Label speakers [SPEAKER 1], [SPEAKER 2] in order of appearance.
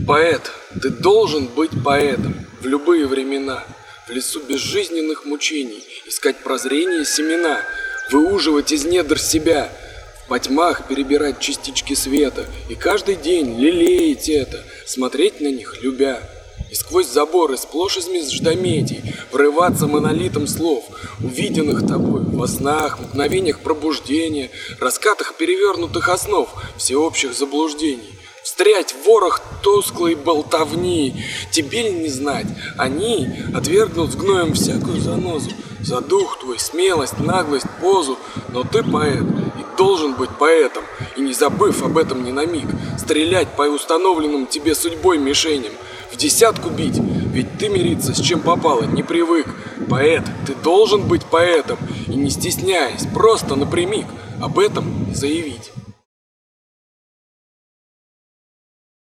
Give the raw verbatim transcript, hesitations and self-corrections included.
[SPEAKER 1] Поэт, ты должен быть поэтом в любые времена, в лесу безжизненных мучений искать прозрение семена, выуживать из недр себя, в потьмах перебирать частички света и каждый день лелеять это, смотреть на них любя. И сквозь заборы сплошь из междометий врываться монолитом слов, увиденных тобой во снах, мгновениях пробуждения, раскатах перевернутых основ всеобщих заблуждений. Встрять в ворох тусклой болтовни, тебе ли не знать, они отвергнут с гноем всякую занозу, за дух твой, смелость, наглость, позу, но ты поэт и должен быть поэтом, и не забыв об этом ни на миг, стрелять по установленным тебе судьбой мишеням, в десятку бить, ведь ты мириться с чем попало не привык. Поэт, ты должен быть поэтом, и не стесняясь, просто напрямик об этом заявить.